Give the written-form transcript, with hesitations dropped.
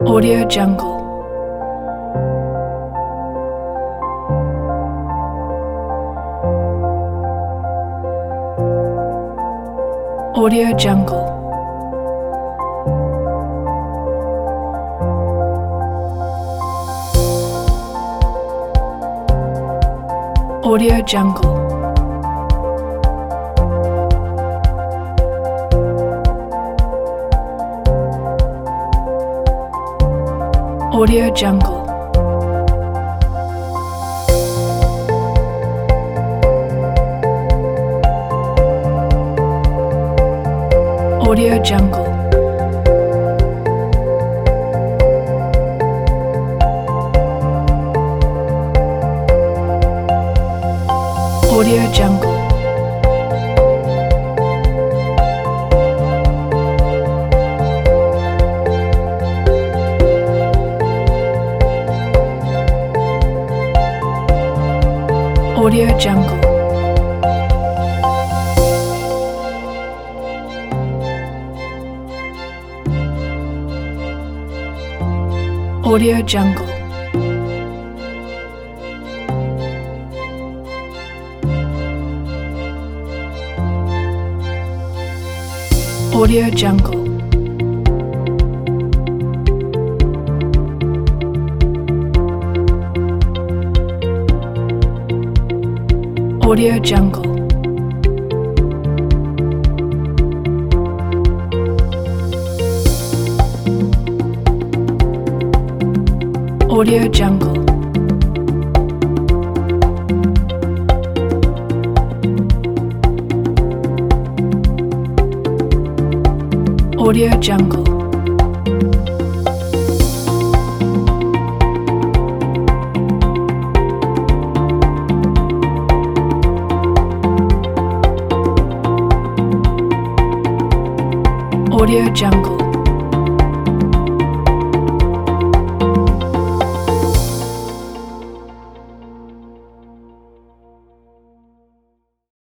Audio Jungle. Audio Jungle. Audio Jungle. Audio Jungle. Audio Jungle. Audio Jungle. Audio Jungle. Audio Jungle. Audio Jungle. Audio Jungle. Audio Jungle. Audio Jungle. Audio Jungle.